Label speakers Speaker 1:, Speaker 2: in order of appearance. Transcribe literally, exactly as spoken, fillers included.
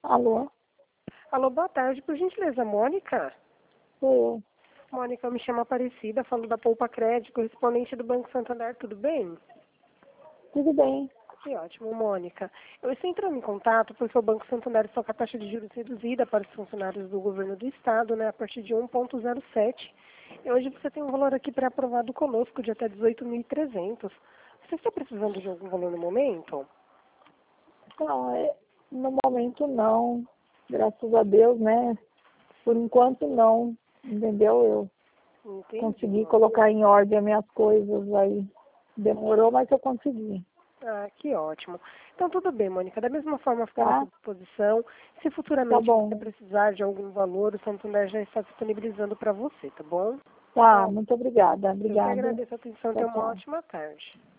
Speaker 1: Alô?
Speaker 2: Alô, boa tarde. Por gentileza, Mônica?
Speaker 1: Sou eu.
Speaker 2: Mônica, eu me chamo Aparecida, falo da Poupa Crédito, correspondente do Banco Santander, tudo bem?
Speaker 1: Tudo bem.
Speaker 2: Que ótimo, Mônica. Eu estou entrando em contato porque o Banco Santander está com a taxa de juros reduzida para os funcionários do governo do estado, né, a partir de um vírgula zero sete. E hoje você tem um valor aqui pré-aprovado conosco de até dezoito mil e trezentos. Você está precisando de algum valor no momento?
Speaker 1: Não, é, no momento não. Graças a Deus, né? Por enquanto não. Entendeu? Eu
Speaker 2: Entendi,
Speaker 1: consegui
Speaker 2: Mônica.
Speaker 1: colocar em ordem as minhas coisas aí. Demorou, mas eu consegui.
Speaker 2: Ah, que ótimo. Então, tudo bem, Mônica. Da mesma forma, fica à
Speaker 1: Tá?
Speaker 2: nossa disposição. Se
Speaker 1: Tá
Speaker 2: futuramente
Speaker 1: bom.
Speaker 2: você precisar de algum valor, o Santander já está disponibilizando para você, tá bom?
Speaker 1: Tá, muito obrigada.
Speaker 2: Eu que
Speaker 1: Obrigada.
Speaker 2: agradeço a atenção.
Speaker 1: Tchau,
Speaker 2: Tenha uma
Speaker 1: tchau.
Speaker 2: ótima tarde.